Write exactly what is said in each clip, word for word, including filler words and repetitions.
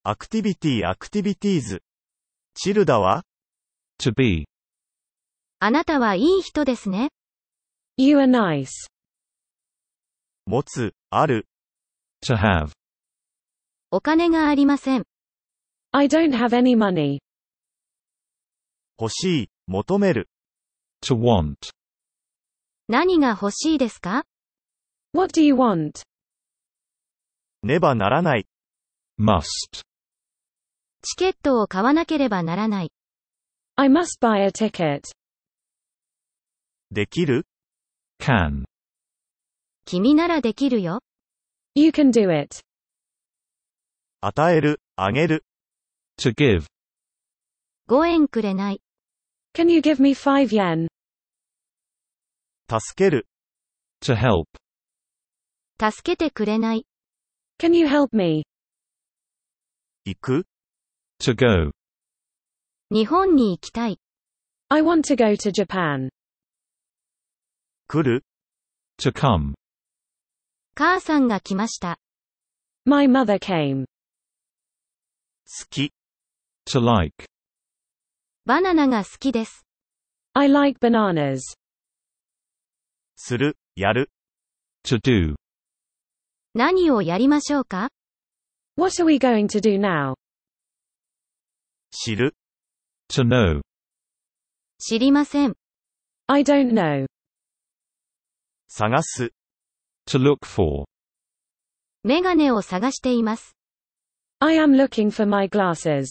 アクティビティアクティビティーズ。チルダは To be. あなたはいい人ですね。 You are nice. 持つ、ある。 To have. お金がありません。 I don't have any money. 欲しい、求める。 To want. 何が欲しいですか？ What do you want? ねばならない。 Must. チケットを買わなければならない。 I must buy a ticket. できる？ Can. 君ならできるよ。 You can do it. 与える、あげる。 To give. ごえんくれない。 Can you give me five yen? 助ける。 To help. 助けてくれない。 Can you help me? 行く？ To go. 日本に行きたい。 I want to go to Japan. 来る？ To come. 母さんが来ました。 My mother came. 好き。 To like. バナナが好きです。 I like bananas. する、やる。 To do. 何をやりましょうか？ What are we going to do now? 知る。 To know. 知りません。 I don't know. 探す。 To look for. メガネを探しています。 I am looking for my glasses.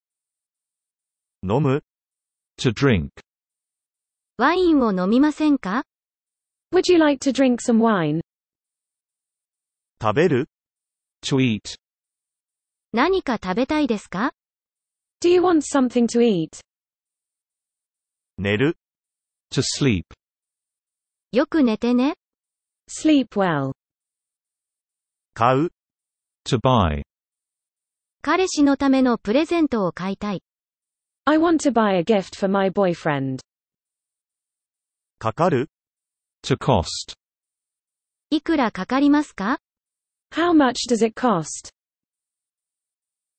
飲む？ To drink. ワインを飲みませんか？ Would you like to drink some wine? 食べる？ To eat. 何か食べたいですか？ Do you want something to eat? 寝る？ To sleep. よく寝てね。 Sleep well. 買う？ To buy. 彼氏のためのプレゼントを買いたい。 I want to buy a gift for my boyfriend. かかる？ To cost. いくらかかりますか？ How much does it cost?